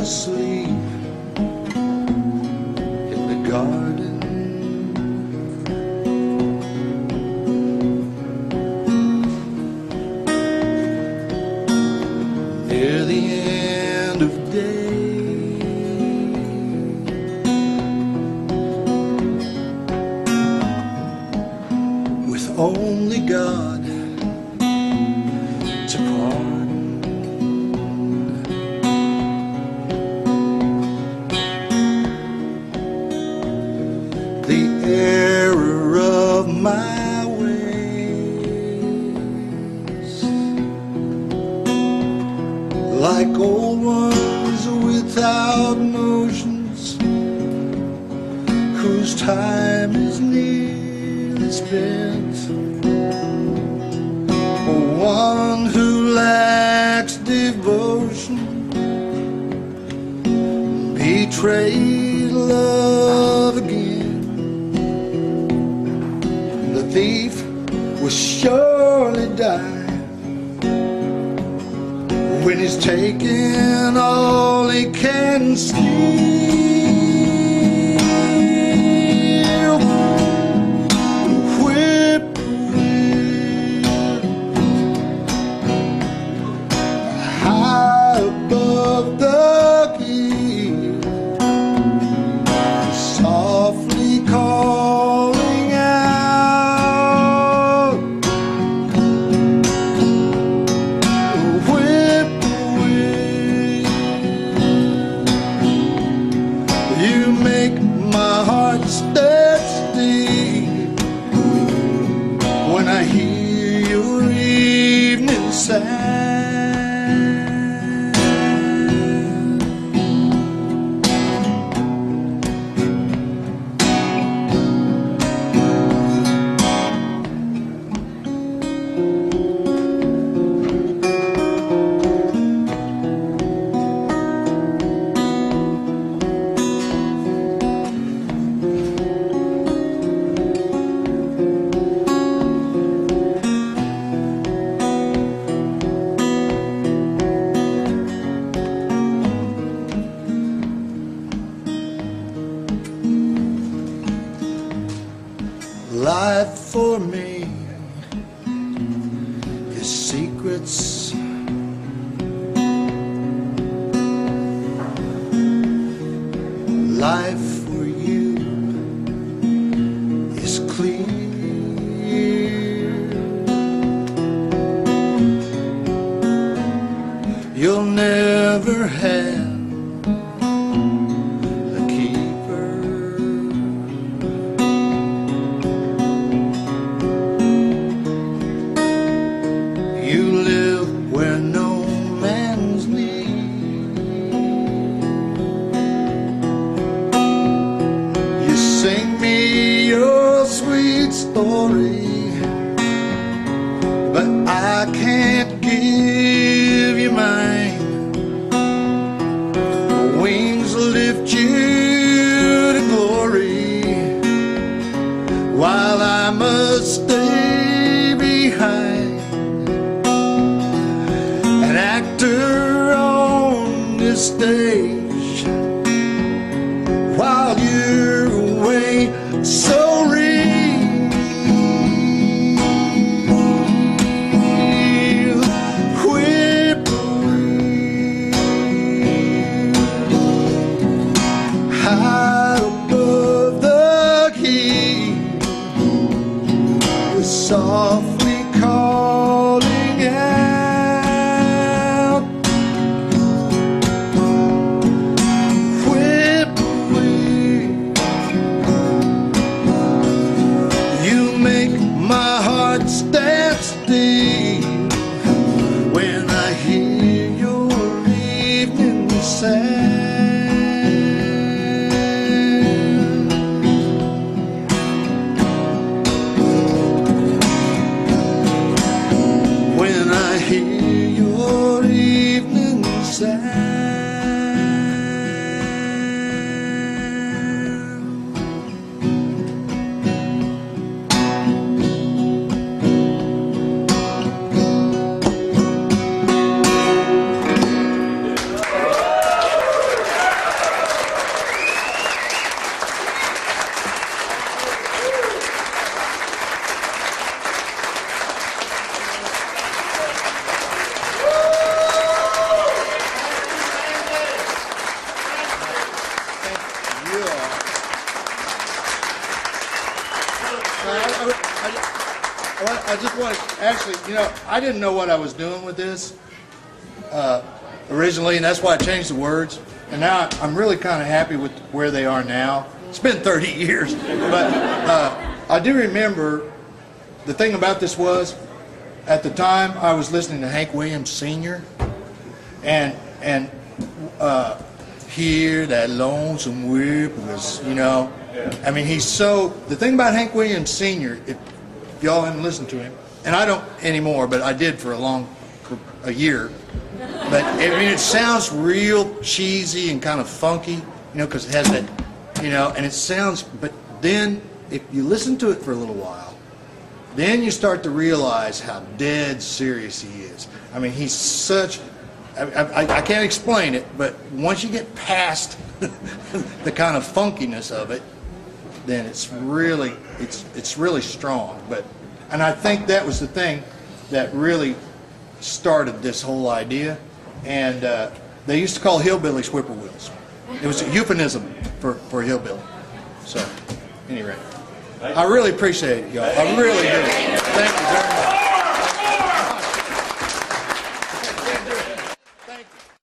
asleep in the garden. Near the end of day, with only God to pardon. The error of my ways, like old ones without notions, whose time is nearly spent. One who lacks devotion, betrayed love again. The thief will surely die when he's taken all he can steal. Whippoorwill, high above the hill, softly calling out. Whippoorwill, you make my heart stand still when I hear your evening sound. Life for me is secrets. Life for you is clear. You'll never have a keeper. You live where no man's need. You sing me your sweet story, but I can't give you mine. Wings lift you to glory, while I must stay behind, an actor on this stage, while you're away so real. Whippoorwill, high above the hill, is softly calling out. Actually, I didn't know what I was doing with this originally, and that's why I changed the words. And now I'm really kind of happy with where they are now. It's been 30 years, but I do remember the thing about this was, at the time I was listening to Hank Williams Sr. and hear that lonesome whip was, I mean, the thing about Hank Williams Sr., if y'all haven't listened to him, and I don't anymore, but I did for a year, but I mean, it sounds real cheesy and kind of funky, because it has that, and it sounds, but then if you listen to it for a little while, then you start to realize how dead serious he is. I mean, he's such, I can't explain it, but once you get past the kind of funkiness of it, then it's really strong. And I think that was the thing that really started this whole idea. And they used to call hillbillies whippoorwills. It was a euphemism for hillbilly. So, anyway, I really appreciate it, y'all. I really do. Thank you very much.